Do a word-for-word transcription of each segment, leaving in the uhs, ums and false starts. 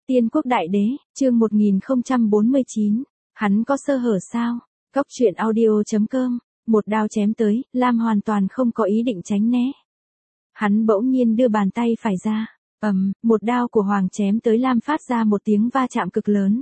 Tiên quốc đại đế, chương một nghìn không trăm bốn mươi chín, hắn có sơ hở sao? Cốc truyện audio chấm com, một đao chém tới, Lam hoàn toàn không có ý định tránh né. Hắn bỗng nhiên đưa bàn tay phải ra, ầm, một đao của Hoàng chém tới Lam phát ra một tiếng va chạm cực lớn.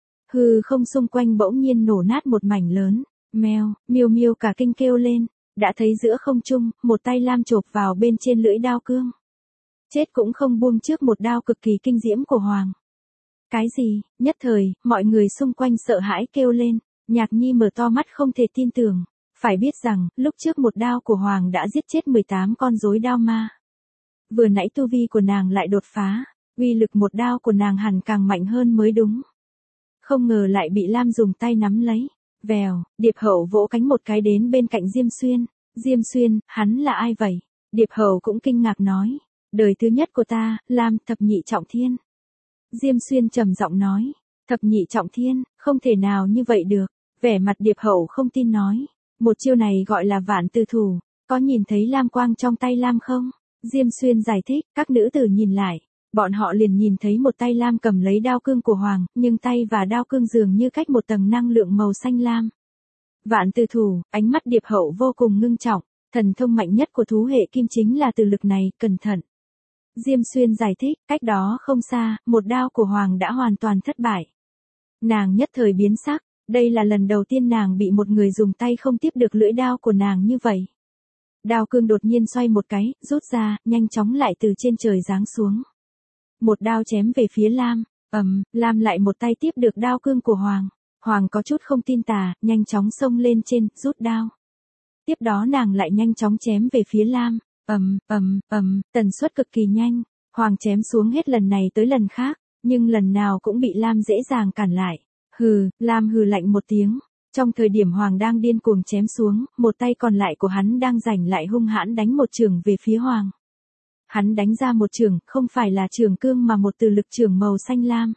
Hư không xung quanh bỗng nhiên nổ nát một mảnh lớn, meo, miêu miêu cả kinh kêu lên, đã thấy giữa không trung, một tay Lam chộp vào bên trên lưỡi đao cương. Chết cũng không buông trước một đao cực kỳ kinh diễm của Hoàng. Cái gì? Nhất thời, mọi người xung quanh sợ hãi kêu lên, Nhạc Nhi mở to mắt không thể tin tưởng, phải biết rằng, lúc trước một đao của Hoàng đã giết chết mười tám con rối đao ma. Vừa nãy tu vi của nàng lại đột phá, uy lực một đao của nàng hẳn càng mạnh hơn mới đúng. Không ngờ lại bị Lam dùng tay nắm lấy, vèo, Điệp Hậu vỗ cánh một cái đến bên cạnh Diêm Xuyên, Diêm Xuyên, hắn là ai vậy? Điệp Hậu cũng kinh ngạc nói, đời thứ nhất của ta, Lam thập nhị trọng thiên. Diêm Xuyên trầm giọng nói, thập nhị trọng thiên, không thể nào như vậy được, vẻ mặt Điệp Hậu không tin nói, một chiêu này gọi là vạn từ thủ, có nhìn thấy lam quang trong tay Lam không? Diêm Xuyên giải thích, các nữ tử nhìn lại, bọn họ liền nhìn thấy một tay Lam cầm lấy đao cương của Hoàng, nhưng tay và đao cương dường như cách một tầng năng lượng màu xanh lam. Vạn từ thủ, ánh mắt Điệp Hậu vô cùng ngưng trọng, thần thông mạnh nhất của thú hệ kim chính là từ lực này, cẩn thận. Diêm Xuyên giải thích, cách đó không xa, một đao của Hoàng đã hoàn toàn thất bại. Nàng nhất thời biến sắc, đây là lần đầu tiên nàng bị một người dùng tay không tiếp được lưỡi đao của nàng như vậy. Đao cương đột nhiên xoay một cái, rút ra, nhanh chóng lại từ trên trời giáng xuống. Một đao chém về phía Lam, ầm, Lam lại một tay tiếp được đao cương của Hoàng. Hoàng có chút không tin tà, nhanh chóng xông lên trên, rút đao. Tiếp đó nàng lại nhanh chóng chém về phía Lam. Ầm, ầm, ầm, tần suất cực kỳ nhanh, Hoàng chém xuống hết lần này tới lần khác, nhưng lần nào cũng bị Lam dễ dàng cản lại. Hừ, Lam hừ lạnh một tiếng, trong thời điểm Hoàng đang điên cuồng chém xuống, một tay còn lại của hắn đang giành lại hung hãn đánh một chưởng về phía Hoàng. Hắn đánh ra một chưởng, không phải là chưởng cương mà một từ lực chưởng màu xanh lam.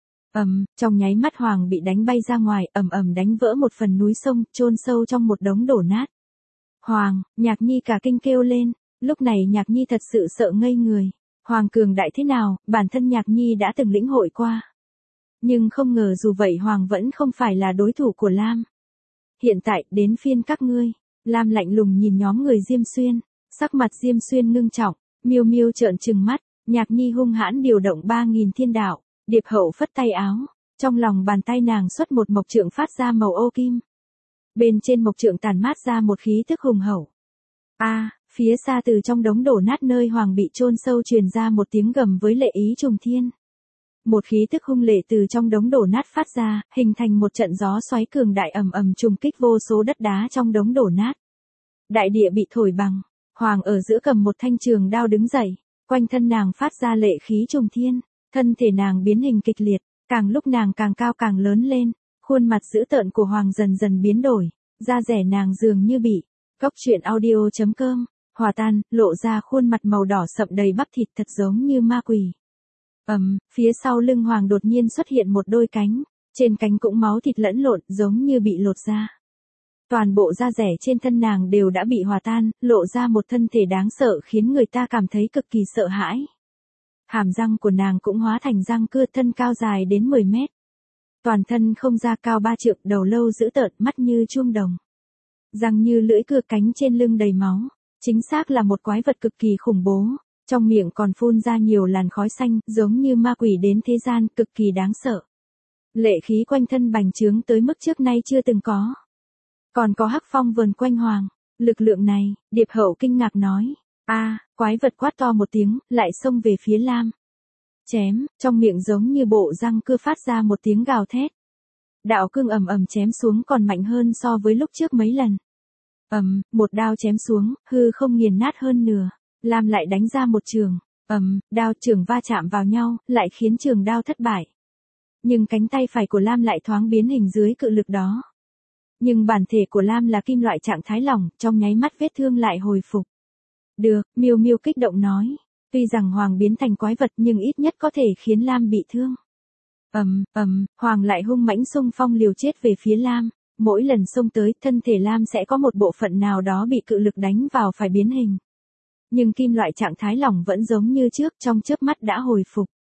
Ầm, trong nháy mắt Hoàng bị đánh bay ra ngoài, ầm ầm đánh vỡ một phần núi sông, chôn sâu trong một đống đổ nát. Hoàng, Nhạc Nhi cả kinh kêu lên. Lúc này Nhạc Nhi thật sự sợ ngây người, Hoàng cường đại thế nào, bản thân Nhạc Nhi đã từng lĩnh hội qua. Nhưng không ngờ dù vậy Hoàng vẫn không phải là đối thủ của Lam. Hiện tại, đến phiên các ngươi. Lam lạnh lùng nhìn nhóm người Diêm Xuyên, sắc mặt Diêm Xuyên ngưng trọng, miêu miêu trợn trừng mắt, Nhạc Nhi hung hãn điều động ba nghìn thiên đạo, Điệp Hậu phất tay áo, trong lòng bàn tay nàng xuất một mộc trượng phát ra màu ô kim. Bên trên mộc trượng tàn mát ra một khí thức hùng hậu. A, à, phía xa từ trong đống đổ nát nơi Hoàng bị chôn sâu truyền ra một tiếng gầm với lệ ý trùng thiên. Một khí tức hung lệ từ trong đống đổ nát phát ra, hình thành một trận gió xoáy cường đại ầm ầm trùng kích vô số đất đá trong đống đổ nát. Đại địa bị thổi bằng, Hoàng ở giữa cầm một thanh trường đao đứng dậy, quanh thân nàng phát ra lệ khí trùng thiên, thân thể nàng biến hình kịch liệt, càng lúc nàng càng cao càng lớn lên, khuôn mặt dữ tợn của Hoàng dần dần biến đổi, da rẻ nàng dường như bị Cốc truyện audio chấm com, hòa tan, lộ ra khuôn mặt màu đỏ sậm đầy bắp thịt thật giống như ma quỷ. Ầm, um, phía sau lưng Hoàng đột nhiên xuất hiện một đôi cánh, trên cánh cũng máu thịt lẫn lộn giống như bị lột ra. Toàn bộ da rẻ trên thân nàng đều đã bị hòa tan, lộ ra một thân thể đáng sợ khiến người ta cảm thấy cực kỳ sợ hãi. Hàm răng của nàng cũng hóa thành răng cưa, thân cao dài đến mười mét. Toàn thân không da, cao ba trượng, đầu lâu dữ tợn, mắt như chuông đồng. Răng như lưỡi cưa, cánh trên lưng đầy máu, chính xác là một quái vật cực kỳ khủng bố, trong miệng còn phun ra nhiều làn khói xanh, giống như ma quỷ đến thế gian, cực kỳ đáng sợ. Lệ khí quanh thân bành trướng tới mức trước nay chưa từng có. Còn có hắc phong vờn quanh Hoàng, lực lượng này, Điệp Hậu kinh ngạc nói, a, à, quái vật quát to một tiếng, lại xông về phía Lam. Chém, trong miệng giống như bộ răng cưa phát ra một tiếng gào thét. Đạo cương ầm ầm chém xuống còn mạnh hơn so với lúc trước mấy lần. Ầm, um, một đao chém xuống, hư không nghiền nát hơn nửa. Lam lại đánh ra một trường, ầm, um, đao trường va chạm vào nhau, lại khiến trường đao thất bại. Nhưng cánh tay phải của Lam lại thoáng biến hình dưới cự lực đó. Nhưng bản thể của Lam là kim loại trạng thái lỏng, trong nháy mắt vết thương lại hồi phục. Được, miêu miêu kích động nói, tuy rằng Hoàng biến thành quái vật nhưng ít nhất có thể khiến Lam bị thương. Ầm, um, ầm, um, Hoàng lại hung mãnh xung phong liều chết về phía Lam. Mỗi lần xông tới, thân thể Lam sẽ có một bộ phận nào đó bị cự lực đánh vào phải biến hình. Nhưng kim loại trạng thái lỏng vẫn giống như trước, trong chớp mắt đã hồi phục.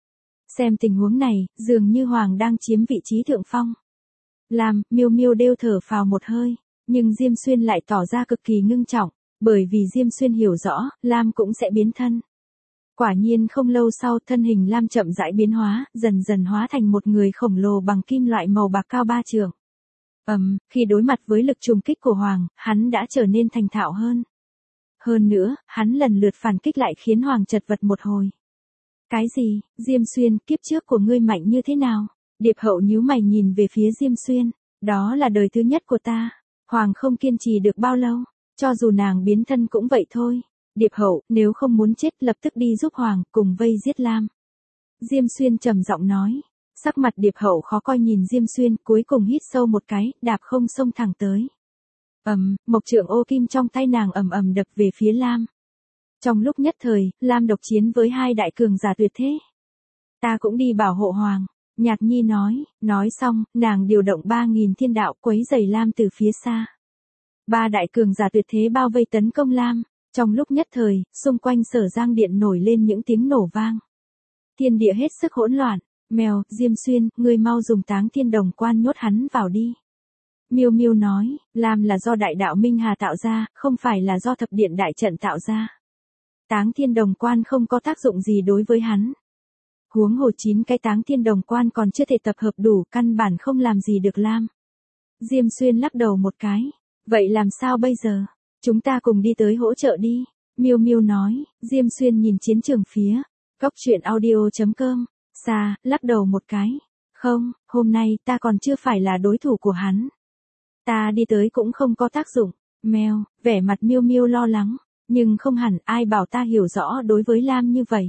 Xem tình huống này, dường như Hoàng đang chiếm vị trí thượng phong. Lam, Miêu Miêu đều thở phào một hơi, nhưng Diêm Xuyên lại tỏ ra cực kỳ ngưng trọng, bởi vì Diêm Xuyên hiểu rõ, Lam cũng sẽ biến thân. Quả nhiên không lâu sau, thân hình Lam chậm rãi biến hóa, dần dần hóa thành một người khổng lồ bằng kim loại màu bạc cao ba trượng. Ầm, um, khi đối mặt với lực trùng kích của Hoàng, hắn đã trở nên thành thạo hơn. Hơn nữa, hắn lần lượt phản kích lại khiến Hoàng chật vật một hồi. Cái gì, Diêm Xuyên, kiếp trước của ngươi mạnh như thế nào? Điệp Hậu nhíu mày nhìn về phía Diêm Xuyên, đó là đời thứ nhất của ta. Hoàng không kiên trì được bao lâu, cho dù nàng biến thân cũng vậy thôi. Điệp Hậu, nếu không muốn chết lập tức đi giúp Hoàng, cùng vây giết Lam. Diêm Xuyên trầm giọng nói, sắc mặt Điệp Hậu khó coi nhìn Diêm Xuyên, cuối cùng hít sâu một cái, đạp không xông thẳng tới. Ầm, um, mộc trượng ô kim trong tay nàng ầm ầm đập về phía Lam. Trong lúc nhất thời, Lam độc chiến với hai đại cường giả tuyệt thế. Ta cũng đi bảo hộ Hoàng, Nhạc Nhi nói, nói xong, nàng điều động ba nghìn thiên đạo quấy rầy Lam từ phía xa. Ba đại cường giả tuyệt thế bao vây tấn công Lam, trong lúc nhất thời, xung quanh Sở Giang Điện nổi lên những tiếng nổ vang. Thiên địa hết sức hỗn loạn, Mèo, Diêm Xuyên, ngươi mau dùng Táng Thiên Đồng Quan nhốt hắn vào đi. Miêu Miêu nói, Lam là do đại đạo Minh Hà tạo ra, không phải là do thập điện đại trận tạo ra. Táng Thiên Đồng Quan không có tác dụng gì đối với hắn. Huống hồ chín cái Táng Thiên Đồng Quan còn chưa thể tập hợp đủ, căn bản không làm gì được Lam. Diêm Xuyên lắc đầu một cái, vậy làm sao bây giờ? Chúng ta cùng đi tới hỗ trợ đi. Miêu Miêu nói, Diêm Xuyên nhìn chiến trường phía, góc truyện audio chấm com, xa, lắc đầu một cái. Không, hôm nay ta còn chưa phải là đối thủ của hắn. Ta đi tới cũng không có tác dụng. Mèo, vẻ mặt Miêu Miêu lo lắng, nhưng không hẳn ai bảo ta hiểu rõ đối với Lam như vậy.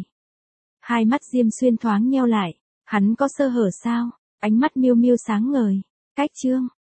Hai mắt Diêm Xuyên thoáng nheo lại, hắn có sơ hở sao? Ánh mắt Miêu Miêu sáng ngời. Cách chương